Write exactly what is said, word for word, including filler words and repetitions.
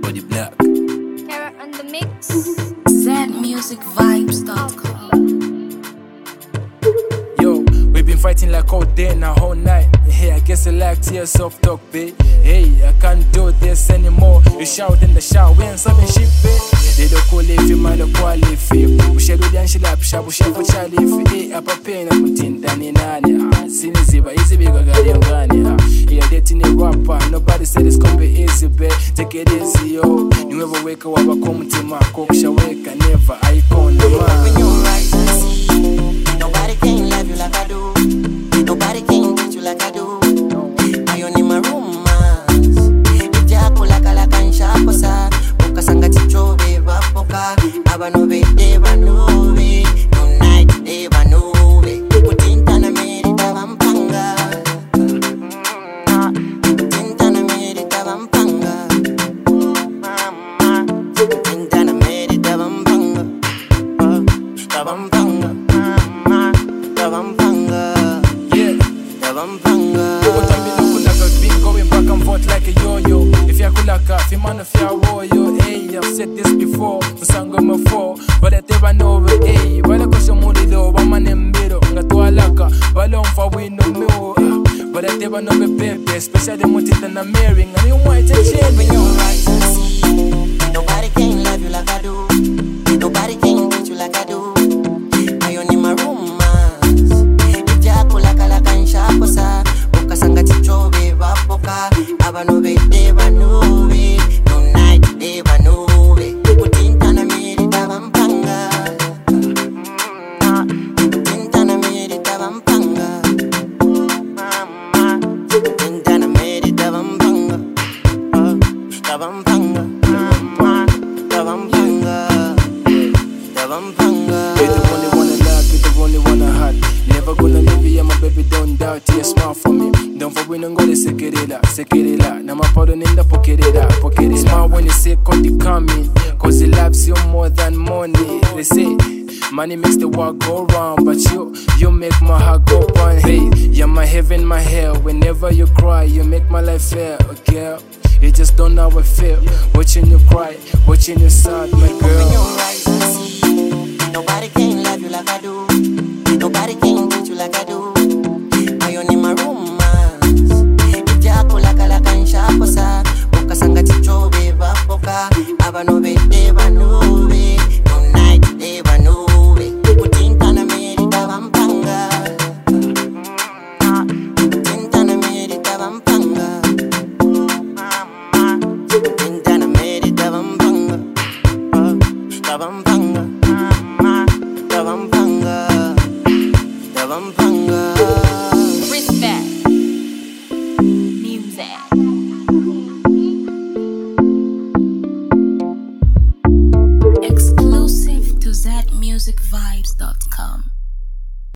body black. Carrot on the mix. Z music vibes dot com. Yo, we've been fighting like all day and a whole night. Hey, I guess I like to your soft talk, babe. Hey, I can't do this anymore. You shout in the shower, we ain't something shit, babe. They don't call if you mind the quality. We shall do the anshila, we shall for Charlie. Hey, I'm a pain, I'm a tin, Danny Nani. Siniziba, easy big, I got him gone. Yeah, dating a rapper. Nobody said it's gonna be easy, babe. Take it easy, yo. You never wake up, I come to my cook, shall wake, I never, I can't, man. When you rise and see, nobody can love you like I do. Nobody can treat you like I do. I only my romance. If you pull like a la cancha, cosa. Boca sanga chicho, beba poca. Abano be, deba nube. No night, deba nube. Putinta na merita vampanga. Putinta na merita vampanga. Putinta na merita vampanga. Vampanga. Vampanga. Yeah. Vampanga. Going back and forth like a yo-yo. If you're kulaka, if you're man of your warrior. Hey, I've said this before, Musango mafo. But I never know it, hey. But I got some money though, one man in middle. Got to alaka, but I'm for we no more. But I never know it, baby. Especially money than I'm marrying. And you want to change When you rise and see, nobody can love you like I do. Nobody can treat you like I do. I only my romance. If you pull like a la cancha, cosa. Boca sanga chicho, beba poca. Abano be, deba nube. No night, deba nube. Putinta na merita vampanga. Putinta na merita vampanga. Putinta na merita vampanga. Vampanga. Vampanga. Vampanga. You're the only one I love, you're the only one I had. Never gonna leave you, my baby, don't doubt it. Smile for me, don't for winning, go to Sekerela, Sekerela. Now my pardon in the pocket, pocket. Smile when you say, call the coming, cause he loves you more than money. They say, money makes the world go round, but you, you make my heart go on. Hey, you're my heaven, my hell. Whenever you cry, you make my life fair, girl. You just don't know how I feel. Watching you cry, watching you sad, my girl. When you rise and see, nobody can love you like I do. Nobody can treat you like I do. I only my romance. If you pull like a la cancha, cosa. Boca sanga chicho, beba poca. Abano be, deba nube. No night, deba nube. Putinta na merita vampanga. Putinta na merita vampanga. Putinta na merita vampanga. Vampanga. Vampanga. Vampanga. Respect. Music. Exclusive to Z music vibes dot com.